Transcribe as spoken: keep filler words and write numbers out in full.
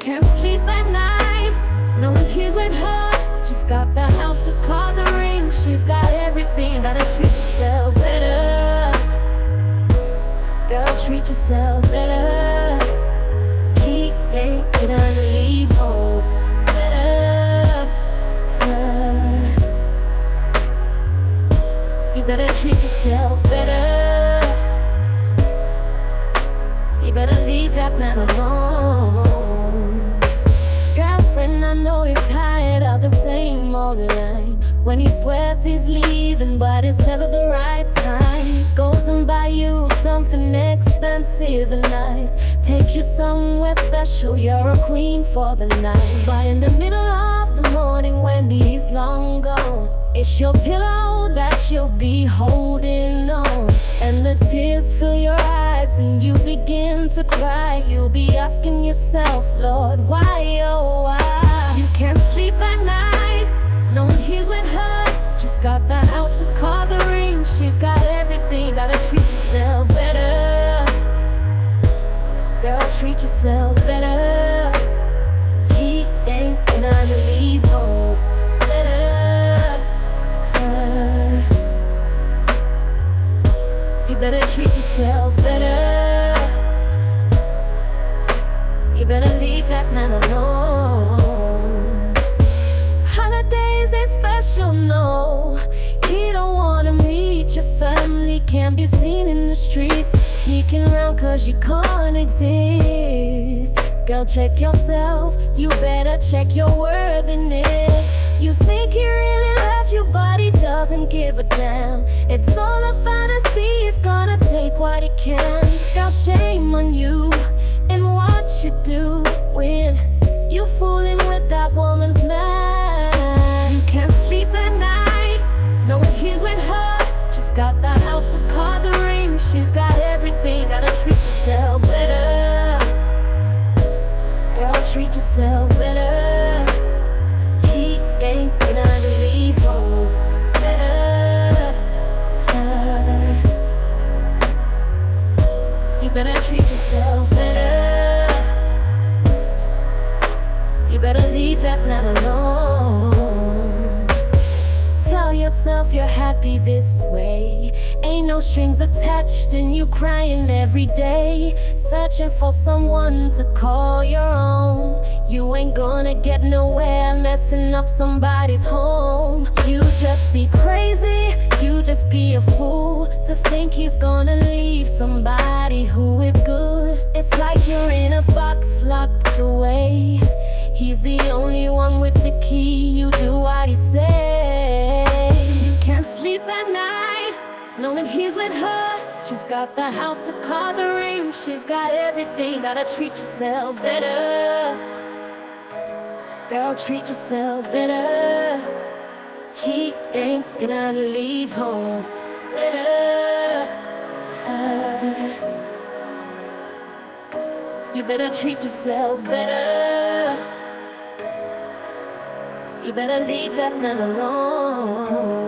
can't sleep at night, knowing he's with her. She's got the house to call the ring. She's got everything, gotta treat yourself better. Girl, treat yourself better. He ain't gonna leave home better. Uh, you better treat yourself better. You better leave that man alone. Girlfriend, I know you're tired of the same old line. When he swears he's leaving, but it's never the right time. Goes and buy you something expensive and nice. Takes you somewhere special, you're a queen for the night. But in the middle of the morning when he's long gone, it's your pillow that you'll be holding on. And the tears fill your eyes and you begin to cry. You'll be asking yourself, Lord, why, oh why? You can't sleep at night, knowing he's with her. She's got the house to call the ring. She's got everything, gotta treat yourself better. Girl, treat yourself better. He ain't gonna leave home better. Uh, you better treat yourself better. You better leave that man alone. Holidays ain't special, no. He don't wanna meet your family. Can't be seen in the streets, sneaking around cause you can't exist. Girl, check yourself, you better check your worthiness. You think he really loves you, but he doesn't give a damn. It's all a fantasy, he's gonna take what he can. Girl, shame on you and what you do when you fooling with that woman's man. You can't sleep at night, knowing he's with her. She's got the house to call the ring. She's got everything, gotta treat yourself better. Girl, treat yourself better. He ain't gonna leave home better. Uh, you better treat yourself better. You better leave that man alone. Tell yourself you're happy this way. Ain't no strings attached and you crying every day, searching for someone to call your own. You ain't gonna get nowhere messing up somebody's home. You just be crazy, you just be a fool to think he's gonna leave somebody who is good. It's like you're in a box locked away. He's the only one with the key, you do what he says. You can't sleep at night, knowing he's with her. She's got the house to call the ring. She's got everything, gotta treat yourself better. Girl, treat yourself better. He ain't gonna leave home better. Uh, you better treat yourself better. You better leave that man alone.